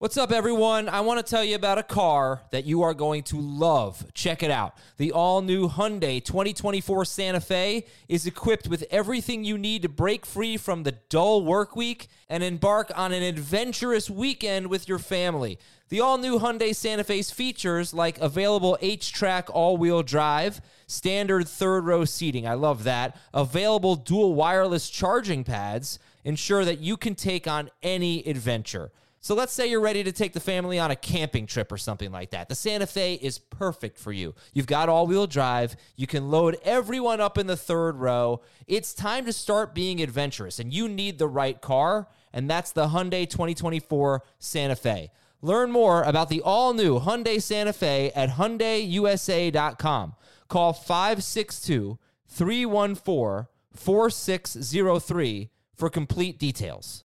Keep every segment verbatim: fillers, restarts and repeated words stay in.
What's up, everyone? I want to tell you about a car that you are going to love. Check it out. The all-new Hyundai twenty twenty-four Santa Fe is equipped with everything you need to break free from the dull work week and embark on an adventurous weekend with your family. The all-new Hyundai Santa Fe's features like available H-Track all-wheel drive, standard third-row seating, I love that, available dual wireless charging pads, ensure that you can take on any adventure. So let's say you're ready to take the family on a camping trip or something like that. The Santa Fe is perfect for you. You've got all-wheel drive. You can load everyone up in the third row. It's time to start being adventurous, and you need the right car, and that's the Hyundai twenty twenty-four Santa Fe. Learn more about the all-new Hyundai Santa Fe at Hyundai U S A dot com. Call five six two, three one four, four six zero three for complete details.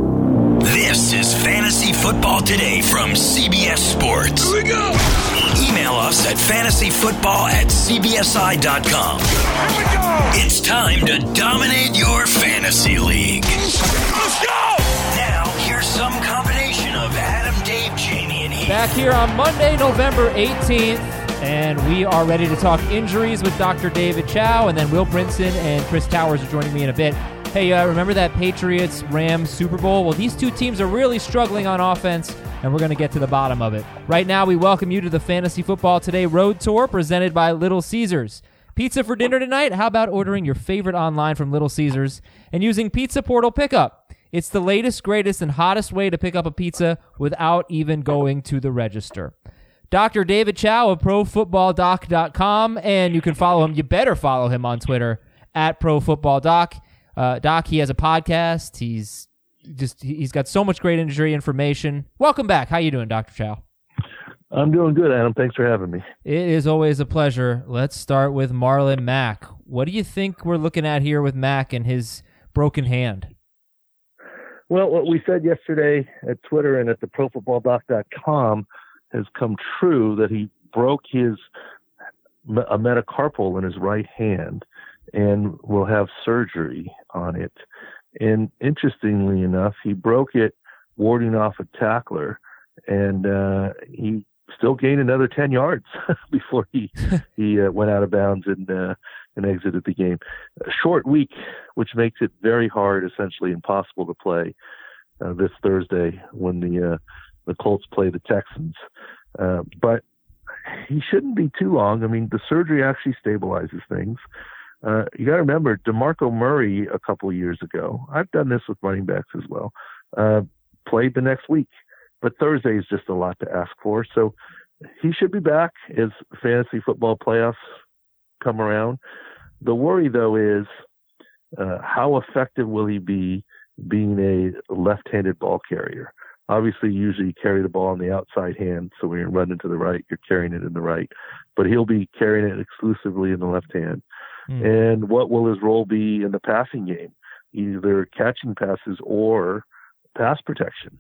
This is Fantasy Football Today from C B S Sports. Here we go! Email us at fantasyfootball at c b s i dot com. Here we go! It's time to dominate your fantasy league. Let's go! Now, here's some combination of Adam, Dave, Jamie, and Heath. Back here on Monday, November eighteenth, and we are ready to talk injuries with Doctor David Chow, and then Will Brinson and Chris Towers are joining me in a bit. Hey, uh, remember that Patriots-Rams Super Bowl? Well, these two teams are really struggling on offense, and we're going to get to the bottom of it. Right now, we welcome you to the Fantasy Football Today Road Tour presented by Little Caesars. Pizza for dinner tonight? How about ordering your favorite online from Little Caesars and using Pizza Portal Pickup? It's the latest, greatest, and hottest way to pick up a pizza without even going to the register. Doctor David Chow of pro football doc dot com, and you can follow him. You better follow him on Twitter, at pro football doc. Uh, Doc, he has a podcast. He's just he's got so much great injury information. Welcome back. How you doing, Doctor Chow? I'm doing good, Adam. Thanks for having me. It is always a pleasure. Let's start with Marlon Mack. What do you think we're looking at here with Mack and his broken hand? Well, what we said yesterday at Twitter and at the pro football doc dot com has come true, that he broke his a metacarpal in his right hand and will have surgery on it. And interestingly enough, he broke it warding off a tackler, and uh, he still gained another ten yards before he he uh, went out of bounds and uh, and exited the game. A short week, which makes it very hard, essentially impossible to play uh, this Thursday when the uh, the Colts play the Texans. Uh, but he shouldn't be too long. I mean, the surgery actually stabilizes things. Uh, you got to remember, DeMarco Murray a couple of years ago, I've done this with running backs as well, uh, played the next week. But Thursday is just a lot to ask for. So he should be back as fantasy football playoffs come around. The worry, though, is uh, how effective will he be being a left-handed ball carrier? Obviously, usually you carry the ball on the outside hand, so when you're running to the right, you're carrying it in the right. But he'll be carrying it exclusively in the left hand. Mm. And what will his role be in the passing game? Either catching passes or pass protection.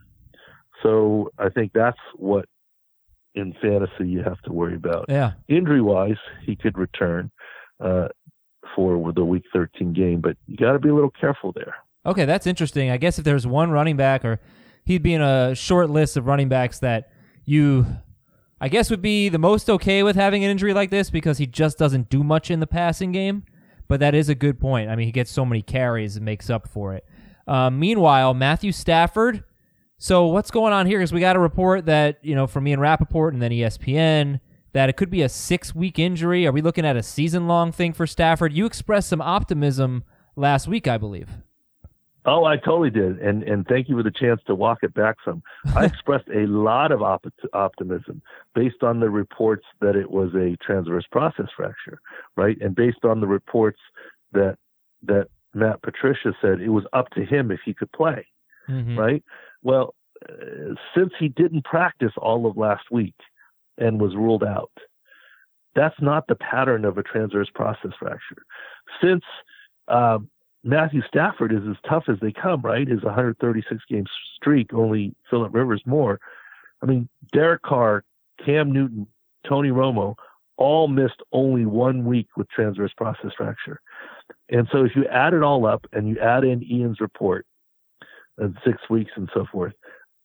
So I think that's what in fantasy you have to worry about. Yeah. Injury-wise, he could return uh, for the Week thirteen game, but you got to be a little careful there. Okay, that's interesting. I guess if there's one running back, or he'd be in a short list of running backs that you, I guess, would be the most okay with having an injury like this because he just doesn't do much in the passing game. But that is a good point. I mean, he gets so many carries and makes up for it. Uh, meanwhile, Matthew Stafford. So what's going on here? Because we got a report that, you know, from Ian Rappaport and then E S P N, that it could be a six-week injury. Are we looking at a season-long thing for Stafford? You expressed some optimism last week, I believe. Oh, I totally did. And and thank you for the chance to walk it back some. I expressed a lot of op- optimism based on the reports that it was a transverse process fracture, right? And based on the reports that that Matt Patricia said it was up to him if he could play, mm-hmm. right? Well, uh, since he didn't practice all of last week and was ruled out, that's not the pattern of a transverse process fracture. Since um, Matthew Stafford is as tough as they come, right? His one hundred thirty-six game streak, only Phillip Rivers more. I mean, Derek Carr, Cam Newton, Tony Romo, all missed only one week with transverse process fracture. And so if you add it all up and you add in Ian's report and six weeks and so forth,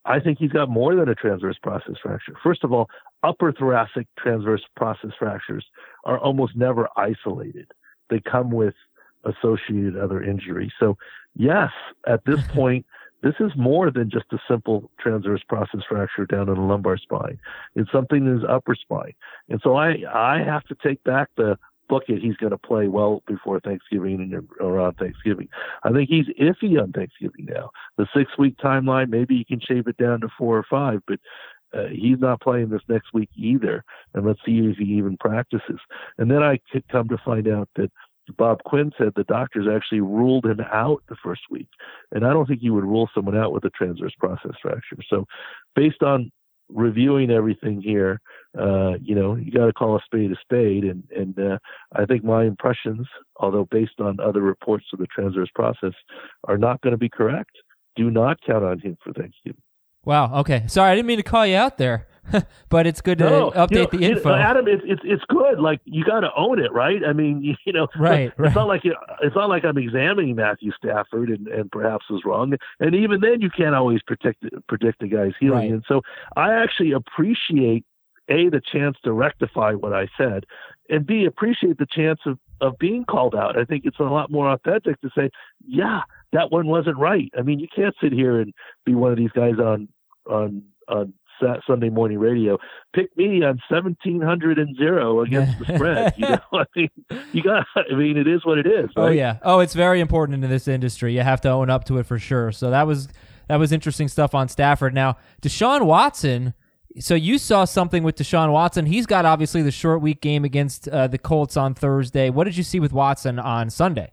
I think he's got more than a transverse process fracture. First of all, upper thoracic transverse process fractures are almost never isolated. They come with associated other injuries. So yes, at this point, this is more than just a simple transverse process fracture down in the lumbar spine. It's something in his upper spine. And so I, I have to take back the book it. He's going to play well before Thanksgiving and around Thanksgiving. I think he's iffy on Thanksgiving now. The six week timeline, maybe you can shave it down to four or five, but uh, he's not playing this next week either. And let's see if he even practices. And then I could come to find out that Bob Quinn said the doctors actually ruled him out the first week. And I don't think you would rule someone out with a transverse process fracture. So based on reviewing everything here, uh, you know, you got to call a spade a spade. And, and uh, I think my impressions, although based on other reports of the transverse process, are not going to be correct. Do not count on him for Thanksgiving. Wow. Okay. Sorry, I didn't mean to call you out there, but it's good to no, update you know, the info. You know, Adam, it's it's it's good. Like you got to own it, right? I mean, you, you know, right, it's right. not like it, it's not like I'm examining Matthew Stafford and, and perhaps was wrong. And even then, you can't always predict predict the guy's healing. Right. And so, I actually appreciate A, the chance to rectify what I said, and B, appreciate the chance of of being called out. I think it's a lot more authentic to say, yeah, that one wasn't right. I mean, you can't sit here and be one of these guys on on on Sunday morning radio. Pick me on seventeen hundred and zero against the spread. You know, I mean, you got. I mean, it is what it is. Right? Oh yeah. Oh, it's very important in this industry. You have to own up to it for sure. So that was that was interesting stuff on Stafford. Now, Deshaun Watson. So you saw something with Deshaun Watson. He's got obviously the short week game against uh, the Colts on Thursday. What did you see with Watson on Sunday?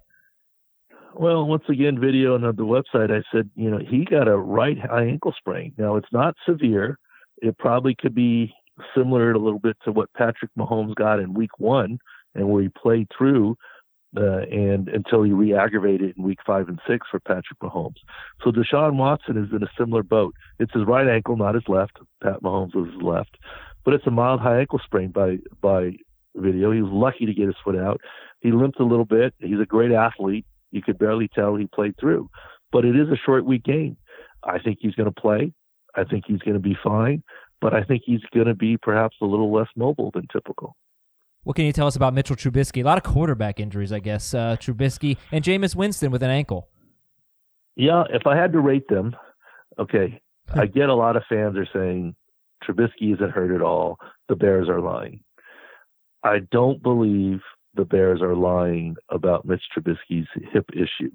Well, once again, video on the website, I said, you know, he got a right high ankle sprain. Now, it's not severe. It probably could be similar a little bit to what Patrick Mahomes got in week one and where he played through uh, and until he re-aggravated in week five and six for Patrick Mahomes. So Deshaun Watson is in a similar boat. It's his right ankle, not his left. Pat Mahomes was his left. But it's a mild high ankle sprain by, by video. He was lucky to get his foot out. He limped a little bit. He's a great athlete. You could barely tell he played through, but it is a short week game. I think he's going to play. I think he's going to be fine, but I think he's going to be perhaps a little less mobile than typical. What can you tell us about Mitchell Trubisky? A lot of quarterback injuries, I guess. Uh, Trubisky and Jameis Winston with an ankle. Yeah, if I had to rate them, okay, I get a lot of fans are saying Trubisky isn't hurt at all. The Bears are lying. I don't believe the Bears are lying about Mitch Trubisky's hip issue.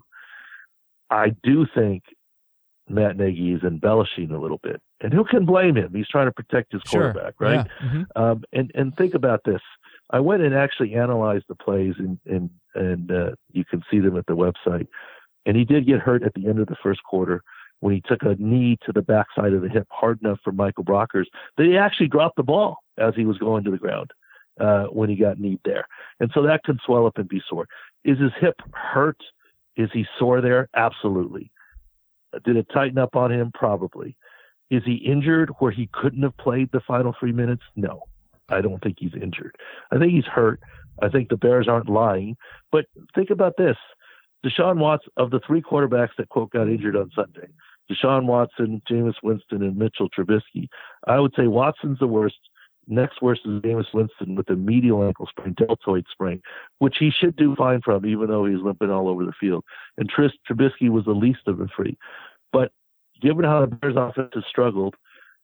I do think Matt Nagy is embellishing a little bit, and who can blame him? He's trying to protect his Sure. quarterback, right? Yeah. Mm-hmm. Um, and and think about this. I went and actually analyzed the plays, and and and uh, you can see them at the website. And he did get hurt at the end of the first quarter when he took a knee to the backside of the hip hard enough for Michael Brockers that he actually dropped the ball as he was going to the ground. Uh, when he got kneed there. And so that can swell up and be sore. Is his hip hurt? Is he sore there? Absolutely. Did it tighten up on him? Probably. Is he injured where he couldn't have played the final three minutes? No, I don't think he's injured. I think he's hurt. I think the Bears aren't lying. But think about this. Deshaun Watson, of the three quarterbacks that, quote, got injured on Sunday, Deshaun Watson, Jameis Winston, and Mitchell Trubisky, I would say Watson's the worst. Next worst is Jameis Winston with a medial ankle sprain, deltoid sprain, which he should do fine from, even though he's limping all over the field. And Tris Trubisky was the least of the three. But given how the Bears' offense has struggled,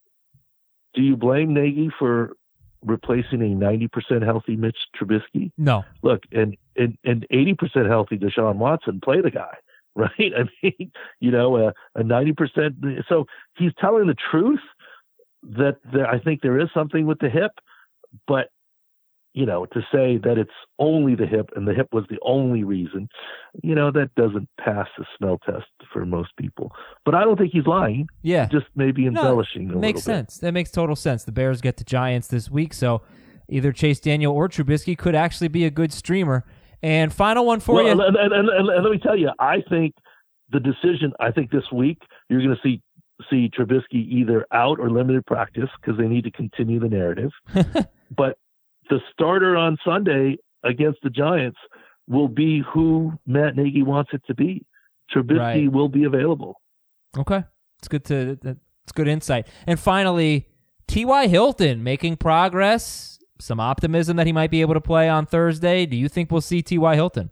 do you blame Nagy for replacing a ninety percent healthy Mitch Trubisky? No. Look, and and, and eighty percent healthy Deshaun Watson, play the guy, right? I mean, you know, a, a ninety percent. So he's telling the truth. That there, I think there is something with the hip, but, you know, to say that it's only the hip and the hip was the only reason, you know, that doesn't pass the smell test for most people. But I don't think he's lying. Yeah. Just maybe embellishing no, a little makes bit. sense. That makes total sense. The Bears get the Giants this week, so either Chase Daniel or Trubisky could actually be a good streamer. And final one for well, you. And, and, and, and let me tell you, I think the decision, I think this week you're going to see see Trubisky either out or limited practice because they need to continue the narrative. But the starter on Sunday against the Giants will be who Matt Nagy wants it to be. Trubisky Right. will be available. Okay. It's good to It's good insight. And finally, T Y. Hilton making progress. Some optimism that he might be able to play on Thursday. Do you think we'll see T Y. Hilton?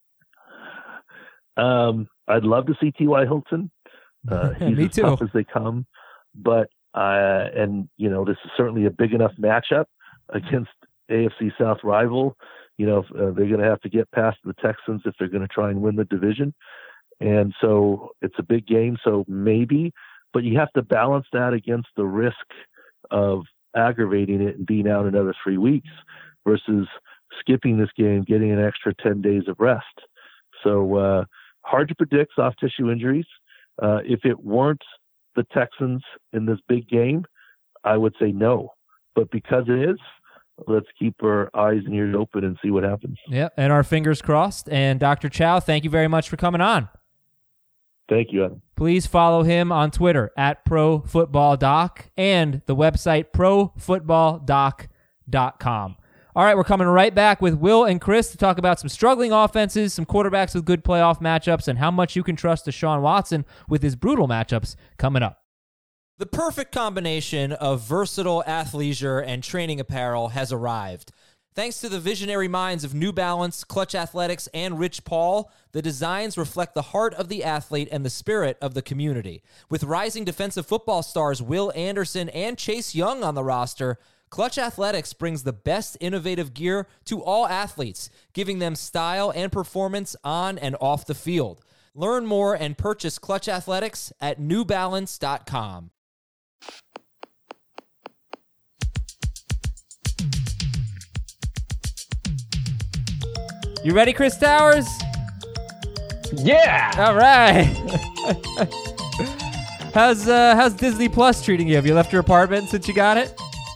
Um, I'd love to see T Y. Hilton. Uh, he's Me as too. tough as they come. But, uh, and, you know, this is certainly a big enough matchup against A F C South rival. You know, uh, they're going to have to get past the Texans if they're going to try and win the division. And so it's a big game. So maybe, but you have to balance that against the risk of aggravating it and being out another three weeks versus skipping this game, getting an extra ten days of rest. So uh, hard to predict soft tissue injuries. Uh, if it weren't the Texans in this big game, I would say no. But because it is, let's keep our eyes and ears open and see what happens. Yeah, and our fingers crossed. And Doctor Chow, thank you very much for coming on. Thank you, Adam. Please follow him on Twitter at ProFootballDoc and the website pro football doc dot com. All right, we're coming right back with Will and Chris to talk about some struggling offenses, some quarterbacks with good playoff matchups, and how much you can trust Deshaun Watson with his brutal matchups coming up. The perfect combination of versatile athleisure and training apparel has arrived. Thanks to the visionary minds of New Balance, Clutch Athletics, and Rich Paul, the designs reflect the heart of the athlete and the spirit of the community. With rising defensive football stars Will Anderson and Chase Young on the roster, Clutch Athletics brings the best innovative gear to all athletes, giving them style and performance on and off the field. Learn more and purchase Clutch Athletics at new balance dot com. You ready, Chris Towers? Yeah. All right. how's uh, how's Disney Plus treating you? Have you left your apartment since you got it?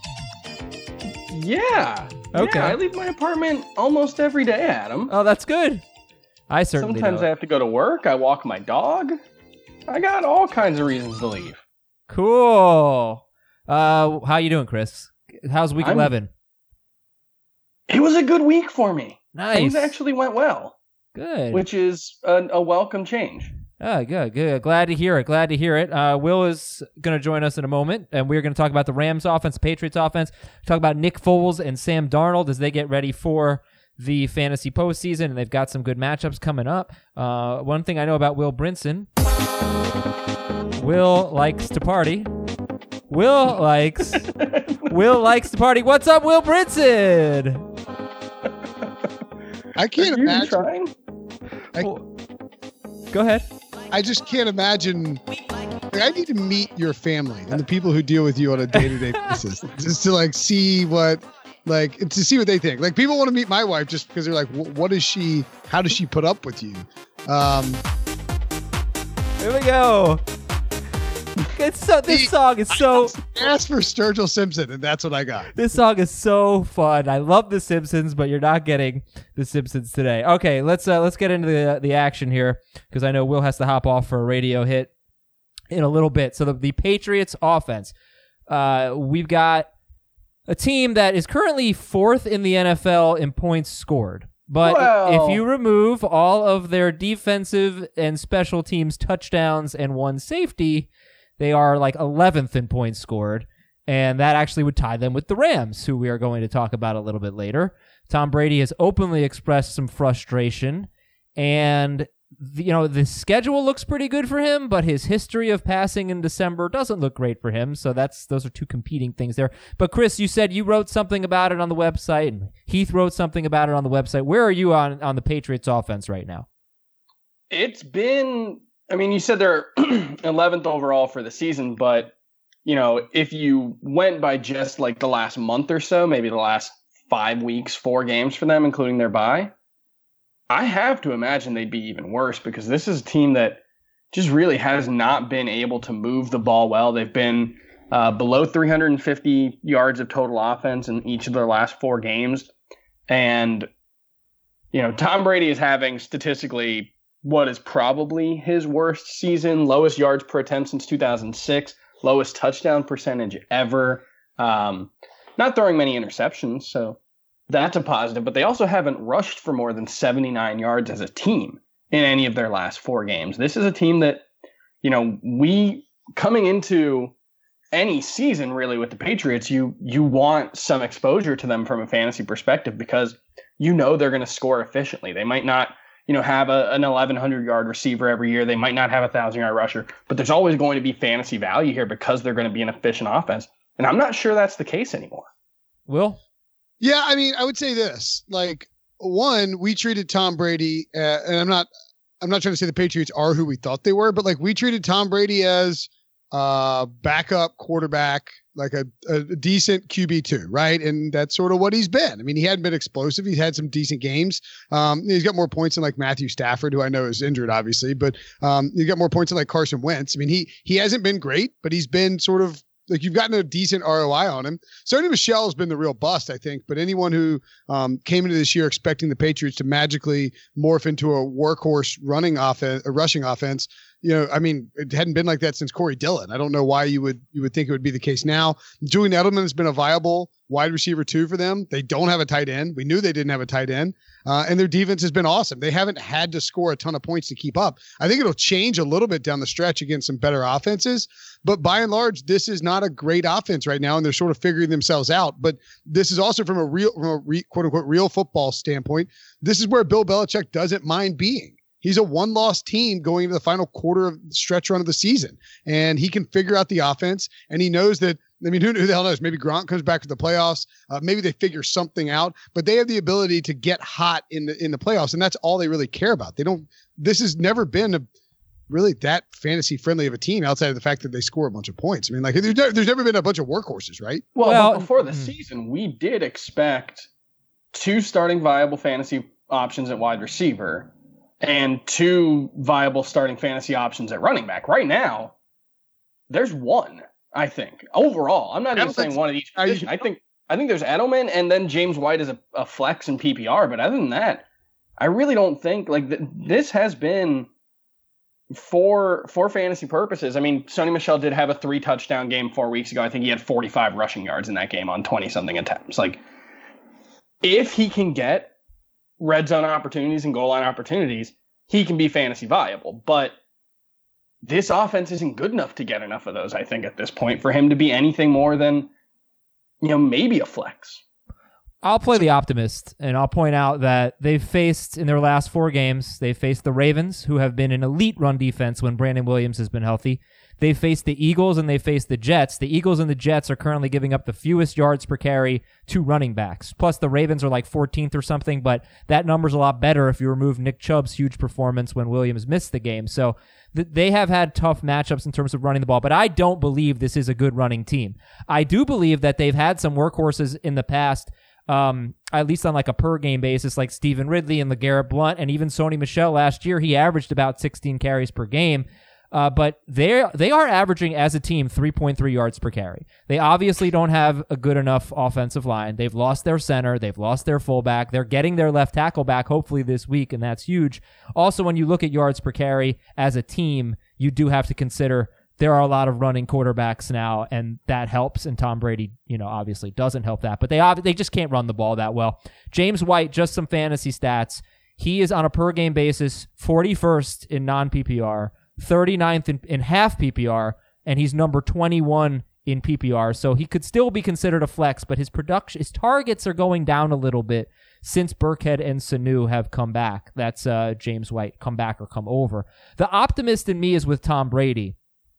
Yeah. Okay. Yeah, I leave my apartment almost every day, Adam. Oh, that's good. I certainly Sometimes don't. I have to go to work. I walk my dog. I got all kinds of reasons to leave. Cool. Uh, how you doing, Chris? How's week I'm- eleven? It was a good week for me. Nice. Things actually went well, Good. which is a, a welcome change. Oh, good, good. Glad to hear it. Glad to hear it. Uh, Will is going to join us in a moment, and we're going to talk about the Rams offense, Patriots offense, talk about Nick Foles and Sam Darnold as they get ready for the fantasy postseason, and they've got some good matchups coming up. Uh, one thing I know about Will Brinson, Will likes to party. Will likes, Will likes to party. What's up, Will Brinson? I can't Are you imagine. trying? I, Go ahead. I just can't imagine. Like, I need to meet your family and the people who deal with you on a day-to-day basis, just to like see what, like to see what they think. Like people want to meet my wife just because they're like, what is she? How does she put up with you? Um, Here we go. It's so. This song is so. I asked for Sturgill Simpson, and that's what I got. This song is so fun. I love The Simpsons, but you're not getting The Simpsons today. Okay, let's uh, let's get into the the action here because I know Will has to hop off for a radio hit in a little bit. So the, the Patriots offense, uh, we've got a team that is currently fourth in the N F L in points scored. But Well. if you remove all of their defensive and special teams touchdowns and one safety, they are like eleventh in points scored, and that actually would tie them with the Rams, who we are going to talk about a little bit later. Tom Brady has openly expressed some frustration, and the, you know the schedule looks pretty good for him, but his history of passing in December doesn't look great for him. So that's those are two competing things there. But Chris, you said you wrote something about it on the website, and Heath wrote something about it on the website. Where are you on on the Patriots offense right now? It's been, I mean, you said they're eleventh overall for the season, but, you know, if you went by just like the last month or so, maybe the last five weeks, four games for them, including their bye, I have to imagine they'd be even worse because this is a team that just really has not been able to move the ball well. They've been uh, below three hundred fifty yards of total offense in each of their last four games. And, you know, Tom Brady is having statistically what is probably his worst season, lowest yards per attempt since two thousand six, lowest touchdown percentage ever, um, not throwing many interceptions, so that's a positive, but they also haven't rushed for more than seventy-nine yards as a team in any of their last four games. This is a team that, you know, we, coming into any season really with the Patriots, you you want some exposure to them from a fantasy perspective because you know they're going to score efficiently. They might not, you know, have a, an eleven hundred yard receiver every year. They might not have a thousand yard rusher, but there's always going to be fantasy value here because they're going to be an efficient offense. And I'm not sure that's the case anymore. Will? Yeah, I mean, I would say this. Like, one, we treated Tom Brady, uh, and I'm not, I'm not trying to say the Patriots are who we thought they were, but like we treated Tom Brady as uh backup quarterback, like a, a decent Q B two, right? And that's sort of what he's been. I mean, he hadn't been explosive. He's had some decent games. Um, he's got more points than like Matthew Stafford, who I know is injured, obviously, but um, he's got more points than like Carson Wentz. I mean, he he hasn't been great, but he's been sort of like you've gotten a decent R O I on him. Sony Michel has been the real bust, I think. But anyone who um, came into this year expecting the Patriots to magically morph into a workhorse running offense, a rushing offense, you know, I mean, it hadn't been like that since Corey Dillon. I don't know why you would you would think it would be the case now. Julian Edelman has been a viable wide receiver too for them. They don't have a tight end. We knew they didn't have a tight end, uh, and their defense has been awesome. They haven't had to score a ton of points to keep up. I think it'll change a little bit down the stretch against some better offenses, but by and large, this is not a great offense right now, and they're sort of figuring themselves out. But this is also from a real, from a re, quote unquote, real football standpoint. This is where Bill Belichick doesn't mind being. He's a one-loss team going into the final quarter of the stretch run of the season, and he can figure out the offense, and he knows that, I mean, who, who the hell knows? Maybe Gronk comes back to the playoffs. Uh, maybe they figure something out, but they have the ability to get hot in the in the playoffs, and that's all they really care about. They don't. This has never been a, really that fantasy-friendly of a team outside of the fact that they score a bunch of points. I mean, like there's, never, there's never been a bunch of workhorses, right? Well, Well, before the mm. season, we did expect two starting viable fantasy options at wide receiver and two viable starting fantasy options at running back. Right now, there's one, I think. Overall, I'm not even saying one at each position. I think I think there's Edelman and then James White as a, a flex in P P R. But other than that, I really don't think like th- this has been for for fantasy purposes. I mean, Sony Michel did have a three touchdown game four weeks ago. I think he had forty-five rushing yards in that game on twenty something attempts. Like, if he can get red zone opportunities and goal line opportunities, he can be fantasy viable. But this offense isn't good enough to get enough of those, I think, at this point for him to be anything more than, you know, maybe a flex. I'll play the optimist, and I'll point out that they've faced, in their last four games, they've faced the Ravens, who have been an elite run defense when Brandon Williams has been healthy. They've faced the Eagles, and they've faced the Jets. The Eagles and the Jets are currently giving up the fewest yards per carry to running backs. Plus, the Ravens are like fourteenth or something, but that number's a lot better if you remove Nick Chubb's huge performance when Williams missed the game. So th- they have had tough matchups in terms of running the ball, but I don't believe this is a good running team. I do believe that they've had some workhorses in the past, Um, at least on like a per game basis, like Stephen Ridley and LeGarrette Blount, and even Sony Michel last year, he averaged about sixteen carries per game. Uh, but they they are averaging as a team three point three yards per carry. They obviously don't have a good enough offensive line. They've lost their center. They've lost their fullback. They're getting their left tackle back hopefully this week, and that's huge. Also, when you look at yards per carry as a team, you do have to consider there are a lot of running quarterbacks now, and that helps. And Tom Brady, you know, obviously doesn't help that. But they they just can't run the ball that well. James White, just some fantasy stats. He is on a per game basis forty-first in non-P P R, thirty-ninth in, in half P P R, and he's number twenty-one in P P R. So he could still be considered a flex, but his production, his targets are going down a little bit since Burkhead and Sanu have come back. That's uh, James White, come back or come over. The optimist in me is with Tom Brady.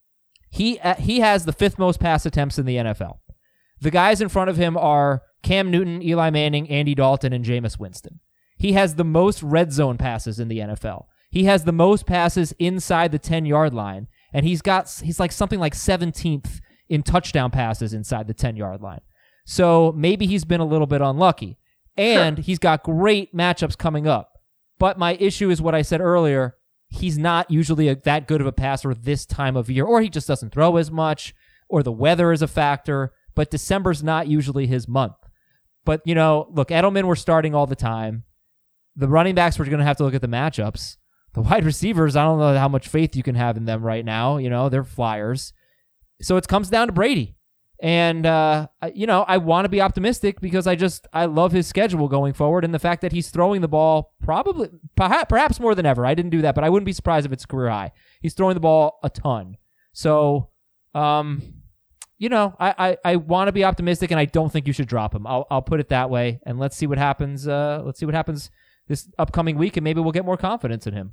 He uh, he has the fifth most pass attempts in the N F L. The guys in front of him are Cam Newton, Eli Manning, Andy Dalton, and Jameis Winston. He has the most red zone passes in the N F L. He has the most passes inside the ten-yard line, and he's got he's like something like seventeenth in touchdown passes inside the ten-yard line. So maybe he's been a little bit unlucky. And sure, he's got great matchups coming up. But my issue is what I said earlier. He's not usually a, that good of a passer this time of year, or he just doesn't throw as much, or the weather is a factor, but December's not usually his month. But, you know, look, Edelman we're starting all the time. The running backs, we're going to have to look at the matchups. The wide receivers, I don't know how much faith you can have in them right now. You know, they're flyers. So it comes down to Brady. And, uh, you know, I want to be optimistic because I just, I love his schedule going forward and the fact that he's throwing the ball probably, perhaps, perhaps more than ever. I didn't do that, but I wouldn't be surprised if it's career high. He's throwing the ball a ton. So, um, you know, I, I, I want to be optimistic, and I don't think you should drop him. I'll I'll put it that way, and let's see what happens. Uh, let's see what happens this upcoming week, and maybe we'll get more confidence in him.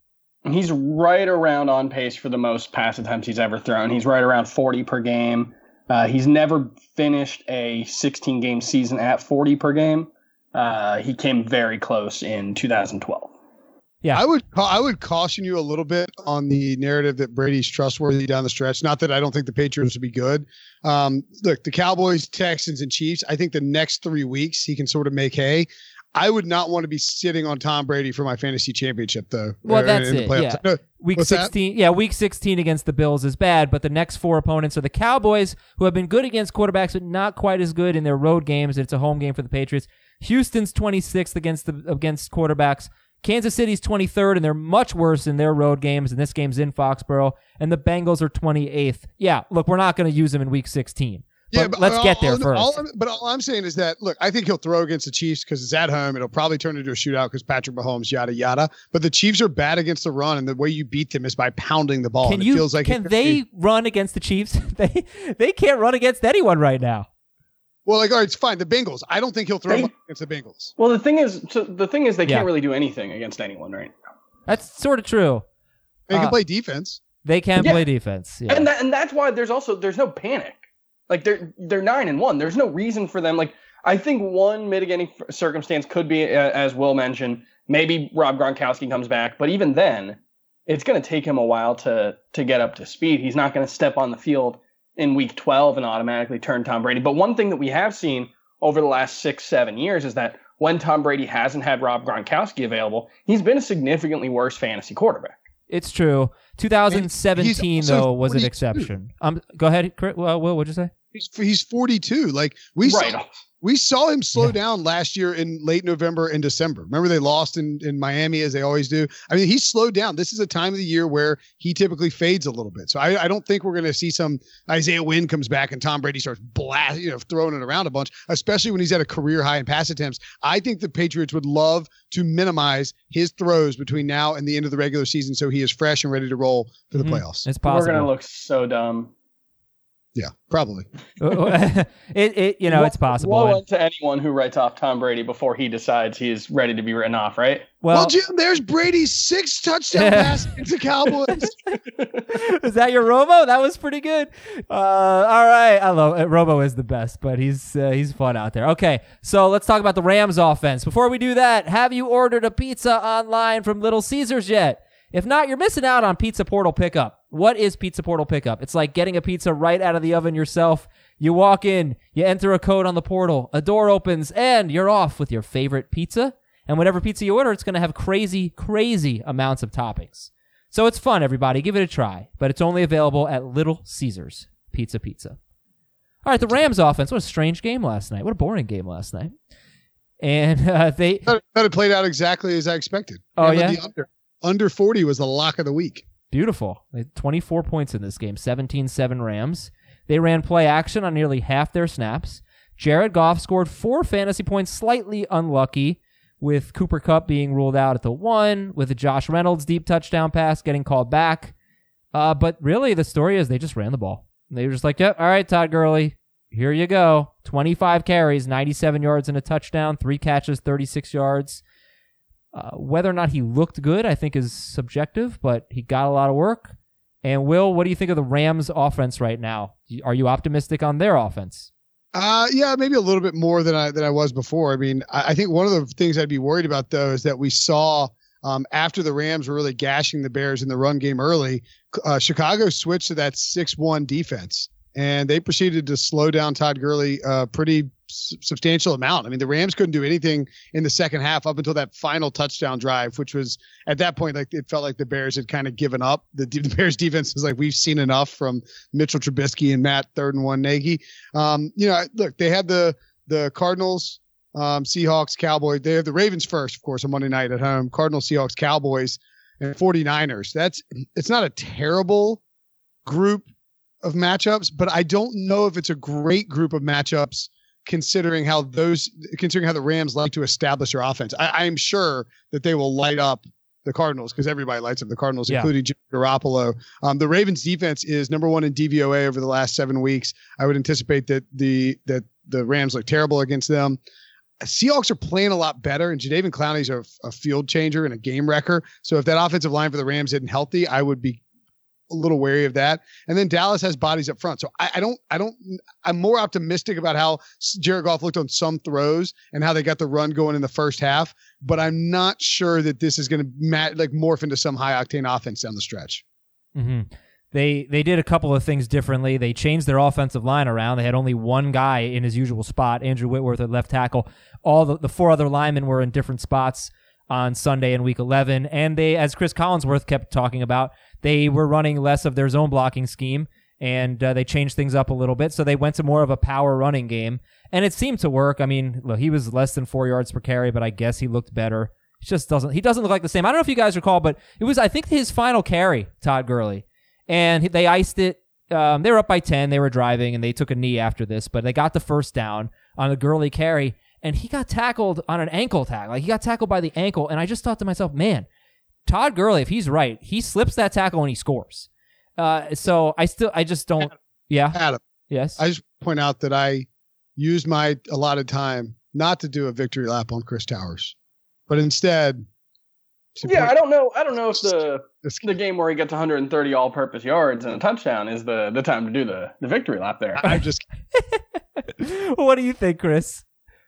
He's right around on pace for the most pass attempts he's ever thrown. He's right around forty per game. Uh, he's never finished a sixteen-game season at forty per game. Uh, he came very close in two thousand twelve. Yeah, I would I would caution you a little bit on the narrative that Brady's trustworthy down the stretch. Not that I don't think the Patriots would be good. Um, look, the Cowboys, Texans, and Chiefs. I think the next three weeks he can sort of make hay. I would not want to be sitting on Tom Brady for my fantasy championship, though. Well, that's in the it. playoffs. Yeah. No, week what's sixteen. that? Yeah, week sixteen against the Bills is bad, but the next four opponents are the Cowboys, who have been good against quarterbacks, but not quite as good in their road games. It's a home game for the Patriots. Houston's twenty-sixth against the against quarterbacks. Kansas City's twenty-third, and they're much worse in their road games, and this game's in Foxborough. And the Bengals are twenty-eighth. Yeah, look, we're not going to use them in week sixteen. But Yeah, but let's all, get there all, first. All, I'm- but all I'm saying is that, look, I think he'll throw against the Chiefs because it's at home. It'll probably turn into a shootout because Patrick Mahomes, yada, yada. But the Chiefs are bad against the run, and the way you beat them is by pounding the ball. Can and you? it feels like can it- they run against the Chiefs? they they can't run against anyone right now. Well, like, all right, it's fine. The Bengals. I don't think he'll throw They- against the Bengals. Well, the thing is, so the thing is, they Yeah. can't really do anything against anyone, right? That's sort of true. They can Uh, play defense. They can Yeah. play defense. Yeah. And that, and that's why there's also there's no panic. Like they're they're nine and one. There's no reason for them. Like I think one mitigating f- circumstance could be, uh, as Will mentioned, maybe Rob Gronkowski comes back. But even then, it's going to take him a while to to get up to speed. He's not going to step on the field in week twelve and automatically turn Tom Brady. But one thing that we have seen over the last six seven years is that when Tom Brady hasn't had Rob Gronkowski available, he's been a significantly worse fantasy quarterback. It's true. twenty seventeen, He's also though, was an forty-two. exception. Um, go ahead, Chris. Well, Will, what'd you say? He's, he's forty-two. Like, we Right. saw, we saw him slow Yeah. down last year in late November and December. Remember they lost in, in Miami as they always do. I mean, he's slowed down. This is a time of the year where he typically fades a little bit. So I, I don't think we're going to see some Isaiah Wynn comes back and Tom Brady starts blast, you know, throwing it around a bunch, especially when he's at a career high in pass attempts. I think the Patriots would love to minimize his throws between now and the end of the regular season so he is fresh and ready to roll for the Mhm. playoffs. It's We're going to possible. look so dumb. Yeah, probably. it, it, you know, it's possible. Woe And- unto anyone who writes off Tom Brady before he decides he is ready to be written off, right? Well, well, Jim, there's Brady's six touchdown pass against the Cowboys. is that your Robo? That was pretty good. Uh, all right, I love uh, Robo is the best, but he's uh, he's fun out there. Okay, so let's talk about the Rams offense. Before we do that, have you ordered a pizza online from Little Caesars yet? If not, you're missing out on Pizza Portal Pickup. What is Pizza Portal Pickup? It's like getting a pizza right out of the oven yourself. You walk in, you enter a code on the portal, a door opens, and you're off with your favorite pizza. And whatever pizza you order, it's going to have crazy, crazy amounts of toppings. So it's fun, everybody. Give it a try. But it's only available at Little Caesars Pizza Pizza. All right, the Rams offense. What a strange game last night. What a boring game last night. And uh, they... That, that had played out exactly as I expected. Oh, Remember yeah? the under, under forty was the lock of the week. Beautiful. They had twenty-four points in this game, seventeen seven Rams. They ran play action on nearly half their snaps. Jared Goff scored four fantasy points, slightly unlucky, with Cooper Kupp being ruled out at the one, with a Josh Reynolds deep touchdown pass getting called back. Uh, but really, the story is they just ran the ball. They were just like, yep, all right, Todd Gurley, here you go. twenty-five carries, ninety-seven yards and a touchdown, three catches, thirty-six yards. Uh, whether or not he looked good, I think, is subjective, but he got a lot of work. And Will, what do you think of the Rams' offense right now? Are you optimistic on their offense? Uh, yeah, maybe a little bit more than I than I was before. I mean, I, I think one of the things I'd be worried about though is that we saw um, after the Rams were really gashing the Bears in the run game early, uh, Chicago switched to that six one defense, and they proceeded to slow down Todd Gurley a pretty s- substantial amount. I mean, the Rams couldn't do anything in the second half up until that final touchdown drive, which was at that point, like it felt like the Bears had kind of given up. The, the Bears defense was like, we've seen enough from Mitchell Trubisky and Matt third and one Nagy. Um, you know, look, they had the, the Cardinals, um, Seahawks, Cowboys. They have the Ravens first, of course, on Monday night at home, Cardinals, Seahawks, Cowboys, and forty-niners. That's, it's not a terrible group of matchups, but I don't know if it's a great group of matchups considering how those, considering how the Rams like to establish their offense. I, I am sure that they will light up the Cardinals because everybody lights up the Cardinals, Yeah. including Jimmy Garoppolo. Um, the Ravens defense is number one in D V O A over the last seven weeks. I would anticipate that the that the Rams look terrible against them. Seahawks are playing a lot better, and Jadeveon Clowney's a, a field changer and a game wrecker. So if that offensive line for the Rams isn't healthy, I would be a little wary of that. And then Dallas has bodies up front. So I, I don't, I don't, I'm more optimistic about how Jared Goff looked on some throws and how they got the run going in the first half. But I'm not sure that this is going to mat, like morph into some high octane offense down the stretch. Mm-hmm. They they did a couple of things differently. They changed their offensive line around. They had only one guy in his usual spot, Andrew Whitworth at left tackle. All the, the four other linemen were in different spots on Sunday in week eleven. And they, as Chris Collinsworth kept talking about, they were running less of their zone blocking scheme, and uh, they changed things up a little bit. So they went to more of a power running game, and it seemed to work. I mean, look, he was less than four yards per carry, but I guess he looked better. He just doesn't, he doesn't look like the same. I don't know if you guys recall, but it was, I think, his final carry, Todd Gurley. And they iced it. Um, they were up by ten. They were driving, and they took a knee after this, but they got the first down on a Gurley carry, and he got tackled on an ankle tag. Like, he got tackled by the ankle, and I just thought to myself, man, Todd Gurley, if he's right, he slips that tackle and he scores. Uh, so I still, I just don't. Yeah. Adam. Yes. I just point out that I used my allotted time not to do a victory lap on Chris Towers, but instead. to Yeah, point- I don't know. I don't know if the this- the game where he gets one hundred thirty all-purpose yards and a touchdown is the the time to do the the victory lap there. I'm just What do you think, Chris?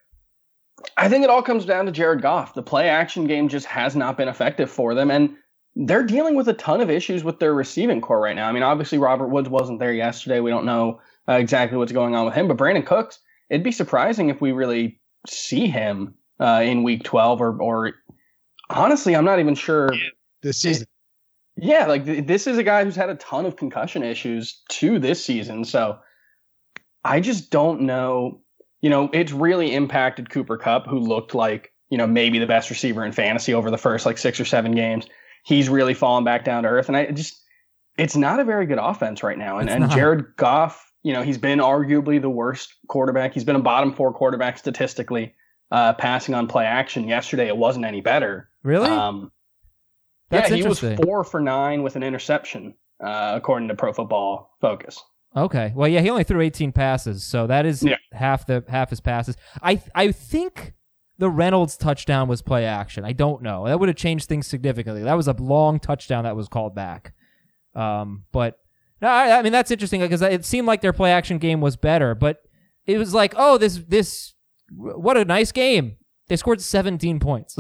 I think it all comes down to Jared Goff. The play action game just has not been effective for them, and they're dealing with a ton of issues with their receiving core right now. I mean, obviously Robert Woods wasn't there yesterday. We don't know uh, exactly what's going on with him, but Brandon Cooks, it'd be surprising if we really see him uh, in week twelve or, or honestly, I'm not even sure. this season. Yeah, like th- this is a guy who's had a ton of concussion issues to this season. So I just don't know. You know, it's really impacted Cooper Kupp, who looked like, you know, maybe the best receiver in fantasy over the first like six or seven games. He's really fallen back down to earth. And I just, it's not a very good offense right now. And, It's and not. Jared Goff, you know, he's been arguably the worst quarterback. He's been a bottom four quarterback statistically, uh, passing on play action. Yesterday, it wasn't any better. Really? Um, That's yeah, he was interesting. four for nine with an interception, uh, according to Pro Football Focus. Okay. Well, yeah, he only threw eighteen passes, so that is Yeah. half the half his passes. I I think the Reynolds touchdown was play action. I don't know. That would have changed things significantly. That was a long touchdown that was called back. Um, but no, I, I mean that's interesting because it seemed like their play action game was better, but it was like, oh, this this what a nice game. They scored seventeen points.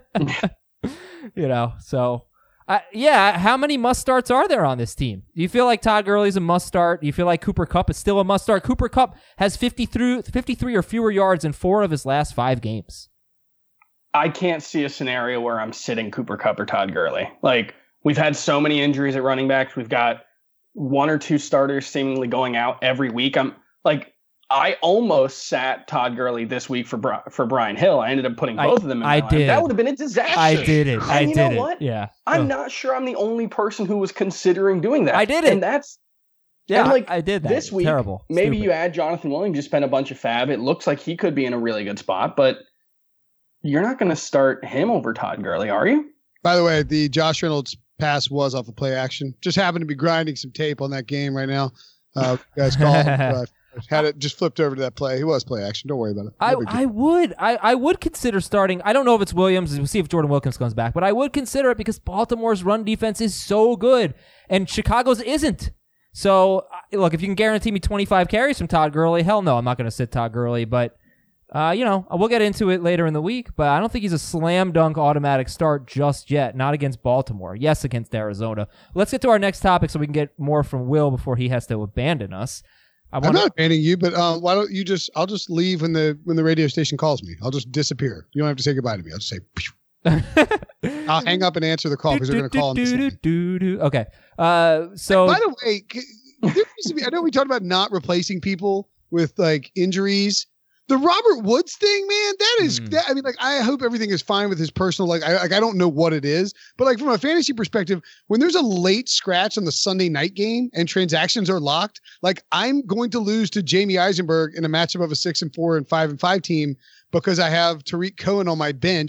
You know, so. Uh, yeah, how many must starts are there on this team? Do you feel like Todd Gurley's a must start? Do you feel like Cooper Kupp is still a must start? Cooper Kupp has fifty-three, fifty-three or fewer yards in four of his last five games. I can't see a scenario where I'm sitting Cooper Kupp or Todd Gurley. Like, we've had so many injuries at running backs. We've got one or two starters seemingly going out every week. I'm like, I almost sat Todd Gurley this week for Bri- for Brian Hill. I ended up putting I- both of them in my I lineup. did. That would have been a disaster. I did it. And I you did know it. what? Yeah. I'm Ugh. not sure I'm the only person who was considering doing that. I did it. And that's Yeah, and, like, I did that. this week. Terrible. Maybe Stupid. you add Jonathan Williams, you spend a bunch of fab. It looks like he could be in a really good spot, but you're not going to start him over Todd Gurley, are you? By the way, the Josh Reynolds pass was off the play action. Just happened to be grinding some tape on that game right now. Uh, you guys call uh, had it just flipped over to that play. He was play action. Don't worry about it. No I, big deal. I would I, I would consider starting. I don't know if it's Williams. We'll see if Jordan Wilkins comes back, but I would consider it because Baltimore's run defense is so good and Chicago's isn't. So uh, look, if you can guarantee me twenty-five carries from Todd Gurley, hell no, I'm not going to sit Todd Gurley. But uh, you know, we'll get into it later in the week. But I don't think he's a slam dunk automatic start just yet. Not against Baltimore. Yes, against Arizona. Let's get to our next topic so we can get more from Will before he has to abandon us. I I'm wanna- not banning you, but um, why don't you just? I'll just leave when the when the radio station calls me. I'll just disappear. You don't have to say goodbye to me. I'll just say. Pew. I'll hang up and answer the call because they're going to call on this line. Okay. Uh, so By the way, c- there needs to be, I know we talked about not replacing people with like injuries. The Robert Woods thing, man, that is, Mm. that, I mean, like, I hope everything is fine with his personal, like, I, like, I don't know what it is, but like from a fantasy perspective, when there's a late scratch on the Sunday night game and transactions are locked, like I'm going to lose to Jamie Eisenberg in a matchup of a six and four and five and five team because I have Tariq Cohen on my bench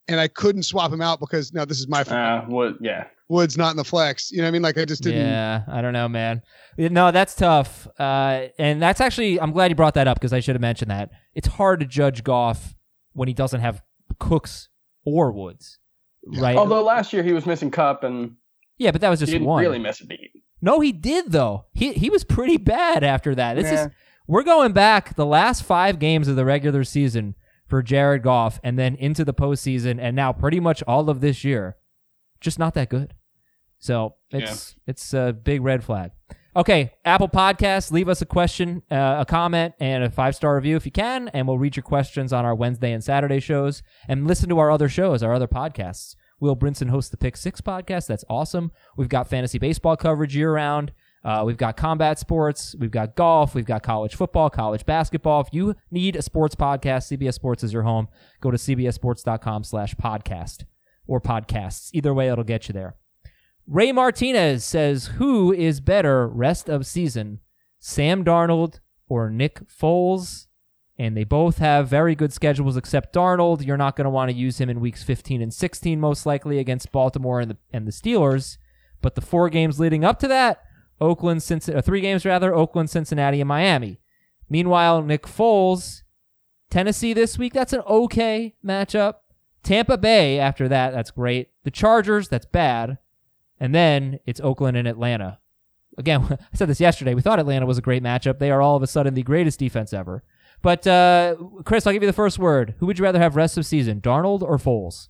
and I couldn't swap him out because now this is my uh, what? Yeah, Woods not in the flex. You know what I mean? Like I just didn't. Yeah, I don't know, man. No, that's tough. Uh, and that's actually, I'm glad you brought that up because I should have mentioned that. It's hard to judge Goff when he doesn't have Cooks or Woods, right? Although last year he was missing Kupp and yeah, but that was just he didn't one. really miss a beat. No, he did though. He he was pretty bad after that. This Yeah. is we're going back the last five games of the regular season for Jared Goff, and then into the postseason, and now pretty much all of this year, just not that good. So it's yeah. it's a big red flag. Okay, Apple Podcasts, leave us a question, uh, a comment, and a five-star review if you can, and we'll read your questions on our Wednesday and Saturday shows, and listen to our other shows, our other podcasts. Will Brinson hosts the Pick Six podcast. That's awesome. We've got fantasy baseball coverage year-round. Uh, we've got combat sports. We've got golf. We've got college football, college basketball. If you need a sports podcast, C B S Sports is your home. Go to cbssports.com slash podcast or podcasts. Either way, it'll get you there. Ray Martinez says, who is better rest of season, Sam Darnold or Nick Foles? And they both have very good schedules except Darnold. You're not going to want to use him in weeks fifteen and sixteen, most likely against Baltimore and the and the Steelers. But the four games leading up to that, Oakland, Cincinnati, or three games rather, Oakland, Cincinnati, and Miami. Meanwhile, Nick Foles, Tennessee this week, that's an okay matchup. Tampa Bay after that, that's great. The Chargers, that's bad. And then it's Oakland and Atlanta. Again, I said this yesterday. We thought Atlanta was a great matchup. They are all of a sudden the greatest defense ever. But, uh, Chris, I'll give you the first word. Who would you rather have rest of season, Darnold or Foles?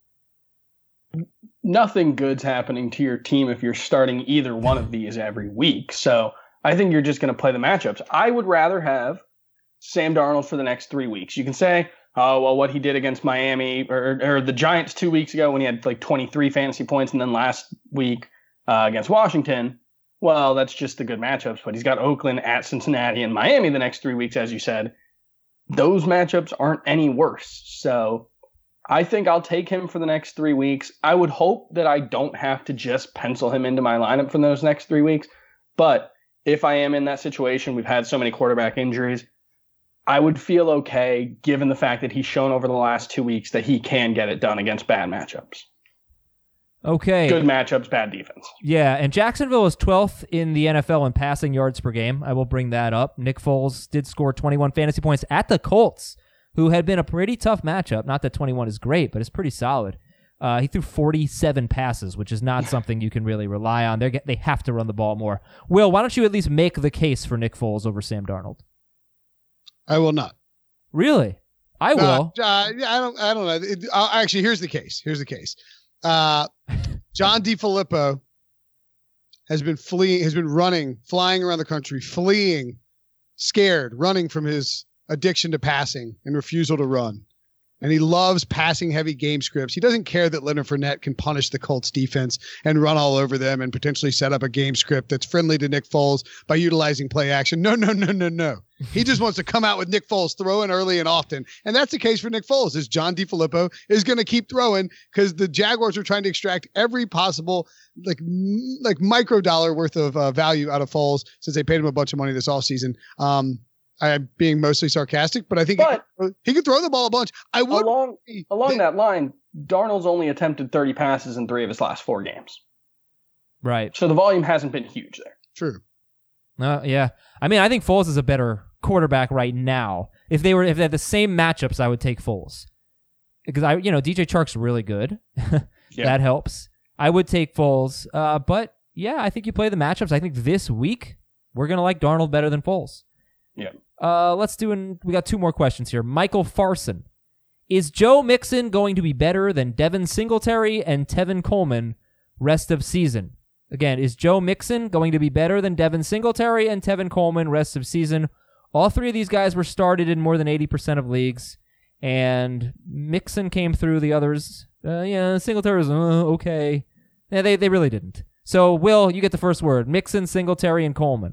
Nothing good's happening to your team if you're starting either one of these every week. So I think you're just going to play the matchups. I would rather have Sam Darnold for the next three weeks. You can say, oh, well, what he did against Miami or, or the Giants two weeks ago when he had like twenty-three fantasy points, and then last week uh, against Washington, well, that's just the good matchups. But he's got Oakland, at Cincinnati, and Miami the next three weeks, as you said. Those matchups aren't any worse. So I think I'll take him for the next three weeks. I would hope that I don't have to just pencil him into my lineup for those next three weeks. But if I am in that situation, we've had so many quarterback injuries, I would feel okay given the fact that he's shown over the last two weeks that he can get it done against bad matchups. Okay. Good matchups, bad defense. Yeah, and Jacksonville is twelfth in the N F L in passing yards per game. I will bring that up. Nick Foles did score twenty-one fantasy points at the Colts, who had been a pretty tough matchup. Not that twenty-one is great, but it's pretty solid. Uh, he threw forty-seven passes, which is not something you can really rely on. They they have to run the ball more. Will, why don't you at least make the case for Nick Foles over Sam Darnold? I will not. Really? I will. Uh, uh, yeah, I don't. I don't know. It, uh, actually, here's the case. Here's the case. Uh, John DeFilippo has been fleeing. Has been running, flying around the country, fleeing, scared, running from his addiction to passing and refusal to run. And he loves passing heavy game scripts. He doesn't care that Leonard Fournette can punish the Colts defense and run all over them and potentially set up a game script that's friendly to Nick Foles by utilizing play action. No, no, no, no, no. He just wants to come out with Nick Foles throwing early and often. And that's the case for Nick Foles, is John DeFilippo is going to keep throwing because the Jaguars are trying to extract every possible like like micro dollar worth of uh, value out of Foles since they paid him a bunch of money this offseason. Um, I'm being mostly sarcastic, but I think but he, he could throw the ball a bunch. I would along along that line. Darnold's only attempted thirty passes in three of his last four games. Right. So the volume hasn't been huge there. True. Uh, yeah. I mean, I think Foles is a better quarterback right now. If they were, if they had the same matchups, I would take Foles because I, you know, D J Chark's really good. Yeah. That helps. I would take Foles, uh, but yeah, I think you play the matchups. I think this week we're gonna like Darnold better than Foles. Yeah. Uh, let's do an, we got two more questions here. Michael Farson. Is Joe Mixon going to be better than Devin Singletary and Tevin Coleman rest of season? Again, is Joe Mixon going to be better than Devin Singletary and Tevin Coleman rest of season? All three of these guys were started in more than eighty percent of leagues, and Mixon came through. The others, uh, yeah, Singletary was uh, okay. Yeah, they, they really didn't. So, Will, you get the first word. Mixon, Singletary, and Coleman.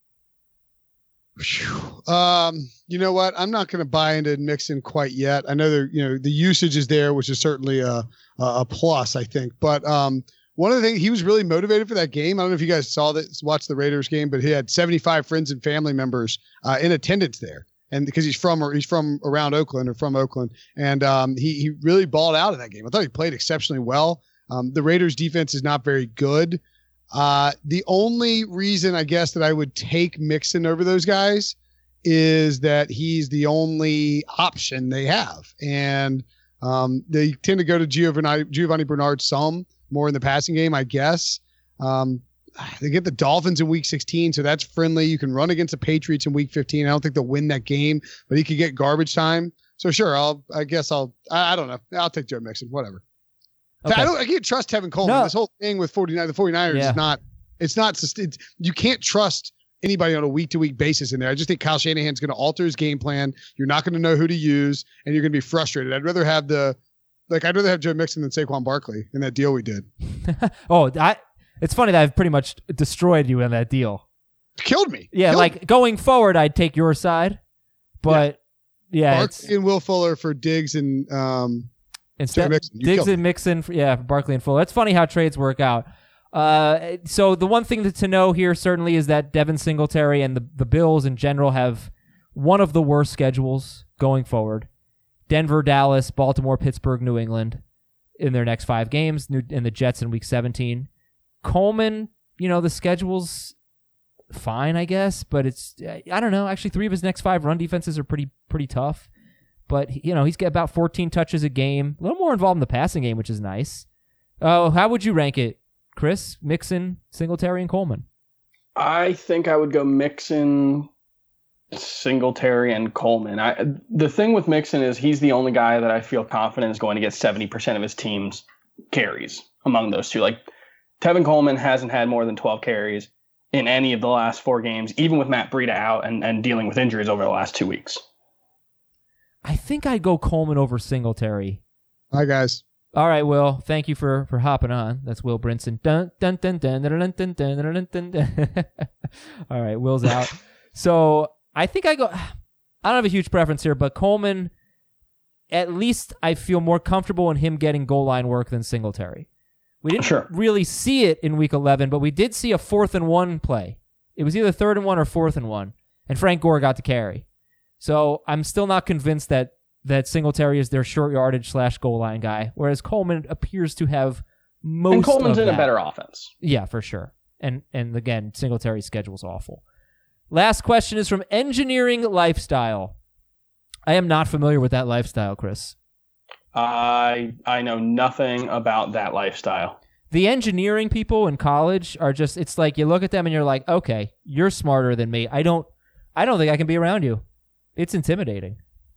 Um, you know what? I'm not going to buy into Mixon quite yet. I know there, you know, the usage is there, which is certainly a a plus, I think. But um, one of the things, he was really motivated for that game. I don't know if you guys saw this, watched the Raiders game, but he had seventy-five friends and family members uh, in attendance there. and because he's from or he's from around Oakland or from Oakland, and um, he he really balled out in that game. I thought he played exceptionally well. Um, the Raiders defense is not very good. Uh, the only reason I guess that I would take Mixon over those guys is that he's the only option they have, and um, they tend to go to Giovanni Giovanni Bernard some more in the passing game, I guess. Um, They get the Dolphins in week sixteen, so that's friendly. You can run against the Patriots in week fifteen. I don't think they'll win that game, but he could get garbage time. So sure, I'll, I guess I'll, I, I don't know. I'll take Joe Mixon, whatever. Okay. I don't, I can't trust Tevin Coleman. No. This whole thing with forty-nine, the 49ers Yeah. is not, it's not, it's, you can't trust anybody on a week to week basis in there. I just think Kyle Shanahan's going to alter his game plan. You're not going to know who to use, and you're going to be frustrated. I'd rather have the, like, I'd rather have Joe Mixon than Saquon Barkley in that deal we did. oh, I, it's funny that I've pretty much destroyed you in that deal. Killed me. Yeah, Killed like me. going forward, I'd take your side, but yeah, Barkley it's and Will Fuller for Diggs and um, instead Mixon. You Diggs killed and Mixon, for, yeah, for Barkley and Fuller. It's funny how trades work out. Uh, so the one thing to, to know here certainly is that Devin Singletary and the, the Bills in general have one of the worst schedules going forward. Denver, Dallas, Baltimore, Pittsburgh, New England in their next five games, New, and the Jets in week seventeen. Coleman, you know, the schedule's fine, I guess, but it's, I don't know. Actually, three of his next five run defenses are pretty pretty tough. But, you know, he's got about fourteen touches a game, a little more involved in the passing game, which is nice. Uh, how would you rank it, Chris? Mixon, Singletary, and Coleman? I think I would go Mixon, Singletary, and Coleman. I, the thing with Mixon is he's the only guy that I feel confident is going to get seventy percent of his team's carries among those two. Like, Tevin Coleman hasn't had more than twelve carries in any of the last four games, even with Matt Breida out and, and dealing with injuries over the last two weeks. I think I'd go Coleman over Singletary. Hi, guys. All right, Will. Thank you for, for hopping on. That's Will Brinson. Dun, dun, dun, dun, dun, dun, dun, dun, dun, dun, dun. All right, Will's out. So I think I go... I don't have a huge preference here, but Coleman, at least I feel more comfortable in him getting goal line work than Singletary. We didn't Sure. really see it in week eleven, but we did see a fourth and one play. It was either third and one or fourth and one, and Frank Gore got to carry. So I'm still not convinced that that Singletary is their short yardage slash goal line guy, whereas Coleman appears to have most And Coleman's of in that. a better offense. Yeah, for sure. And and again, Singletary's schedule's awful. Last question is from Engineering Lifestyle. I am not familiar with that lifestyle, Chris. I I know nothing about that lifestyle. The engineering people in college are just, it's like you look at them and you're like, okay, you're smarter than me. I don't I don't think I can be around you. It's intimidating.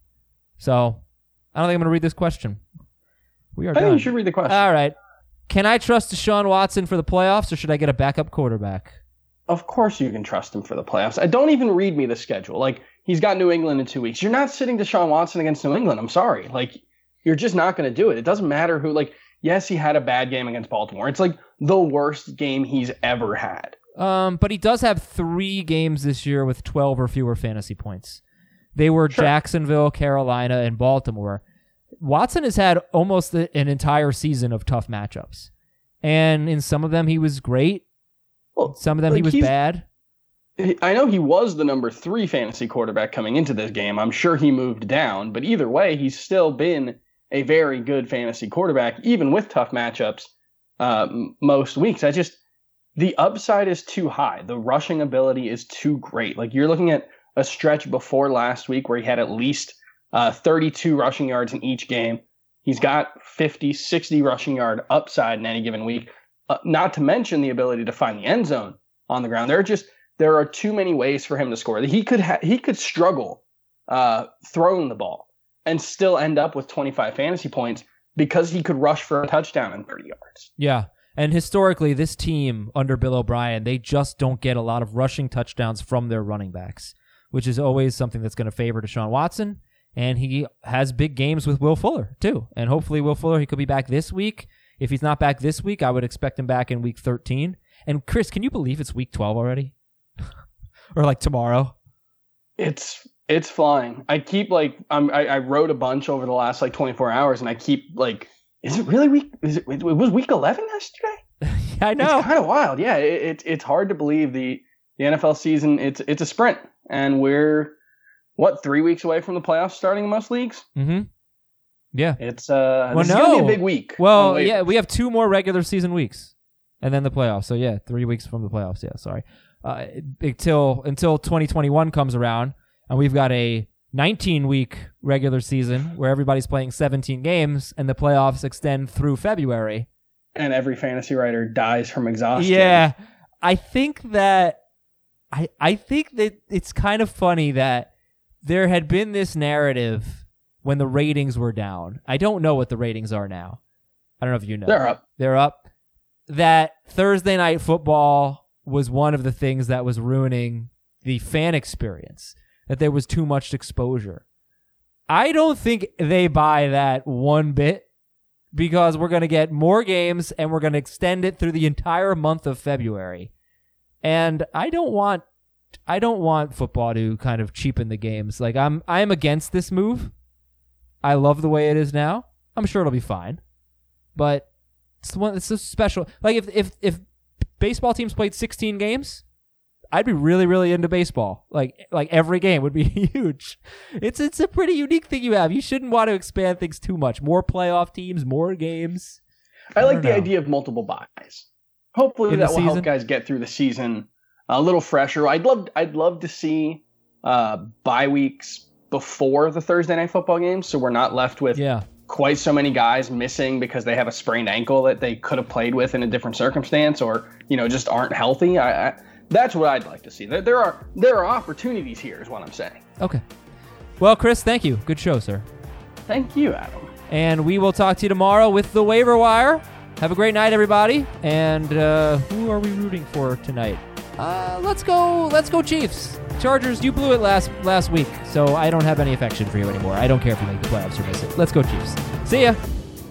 So, I don't think I'm going to read this question. We are I done. think you should read the question. All right. Can I trust Deshaun Watson for the playoffs, or should I get a backup quarterback? Of course you can trust him for the playoffs. I don't even read me the schedule. Like, he's got New England in two weeks. You're not sitting Deshaun Watson against New England. I'm sorry. Like, you're just not going to do it. It doesn't matter who, like, yes, he had a bad game against Baltimore. It's like the worst game he's ever had. Um, but he does have three games this year with twelve or fewer fantasy points. They were Sure. Jacksonville, Carolina, and Baltimore. Watson has had almost an entire season of tough matchups. And in some of them, he was great. Well, Some of them, he like, was he's- bad. I know he was the number three fantasy quarterback coming into this game. I'm sure he moved down, but either way, he's still been a very good fantasy quarterback, even with tough matchups uh, m- most weeks. I just, the upside is too high. The rushing ability is too great. Like, you're looking at a stretch before last week where he had at least uh, thirty-two rushing yards in each game. He's got fifty, sixty rushing yard upside in any given week, uh, not to mention the ability to find the end zone on the ground. There are just, there are too many ways for him to score. He could ha- he could struggle uh, throwing the ball and still end up with twenty-five fantasy points because he could rush for a touchdown in thirty yards. Yeah. And historically, this team under Bill O'Brien, they just don't get a lot of rushing touchdowns from their running backs, which is always something that's going to favor Deshaun Watson. And he has big games with Will Fuller, too. And hopefully Will Fuller, he could be back this week. If he's not back this week, I would expect him back in week thirteen. And Chris, can you believe it's week twelve already? Or like tomorrow? It's it's flying. I keep like I'm, I I wrote a bunch over the last like twenty-four hours, and I keep like, is it really week? Is it? It was week eleven yesterday. I know. It's kind of wild. Yeah, it, it it's hard to believe the the N F L season. It's it's a sprint, and we're what, three weeks away from the playoffs starting in most leagues? Mm-hmm. Yeah. It's uh, well, this no. is going to be a big week. Well, yeah, we have two more regular season weeks, and then the playoffs. So yeah, three weeks from the playoffs. Yeah, sorry. Uh, until until twenty twenty-one comes around, and we've got a nineteen week regular season where everybody's playing seventeen games, and the playoffs extend through February. And every fantasy writer dies from exhaustion. Yeah, I think that I I think that it's kind of funny that there had been this narrative when the ratings were down. I don't know what the ratings are now. I don't know if you know. They're up. They're up. That Thursday night football was one of the things that was ruining the fan experience, that there was too much exposure. I don't think they buy that one bit, because we're going to get more games and we're going to extend it through the entire month of February. And I don't want I don't want football to kind of cheapen the games. Like I'm I'm against this move. I love the way it is now. I'm sure it'll be fine. But it's one it's so special. Like if if if baseball teams played sixteen games, I'd be really, really into baseball. Like like every game would be huge. It's it's a pretty unique thing you have. You shouldn't want to expand things too much. More playoff teams, more games. I, I like the know. idea of multiple buys. Hopefully In the that will season? help guys get through the season a little fresher. I'd love I'd love to see uh, bye weeks before the Thursday night football games, so we're not left with Yeah. quite so many guys missing because they have a sprained ankle that they could have played with in a different circumstance, or you know just aren't healthy. I, I That's what I'd like to see. There, there are there are opportunities here, is what I'm saying. Okay. Well, Chris, thank you. Good show, sir. Thank you, Adam. And we will talk to you tomorrow with the waiver wire. Have a great night, everybody. And uh, who are we rooting for tonight? Uh, let's go. Let's go, Chiefs. Chargers. You blew it last last week, so I don't have any affection for you anymore. I don't care if you make the playoffs or miss it. Let's go, Chiefs. See ya.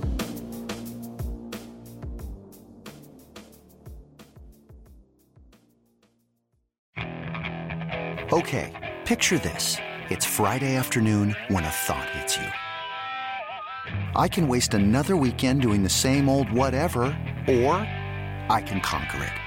Okay, picture this. It's Friday afternoon when a thought hits you. I can waste another weekend doing the same old whatever, or I can conquer it.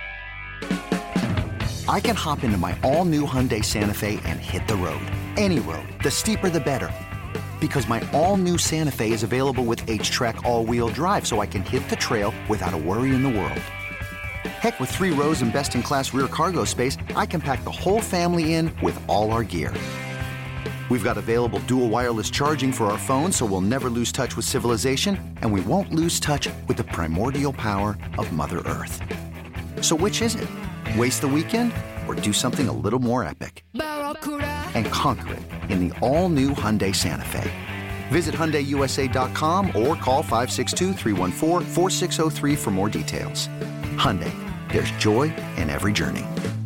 I can hop into my all-new Hyundai Santa Fe and hit the road. Any road. The steeper, the better. Because my all-new Santa Fe is available with H-Track all-wheel drive, so I can hit the trail without a worry in the world. Heck, with three rows and best-in-class rear cargo space, I can pack the whole family in with all our gear. We've got available dual wireless charging for our phones, so we'll never lose touch with civilization, and we won't lose touch with the primordial power of Mother Earth. So which is it? Waste the weekend or do something a little more epic? And conquer it in the all-new Hyundai Santa Fe. Visit Hyundai U S A dot com or call five six two, three one four, four six zero three for more details. Hyundai, there's joy in every journey.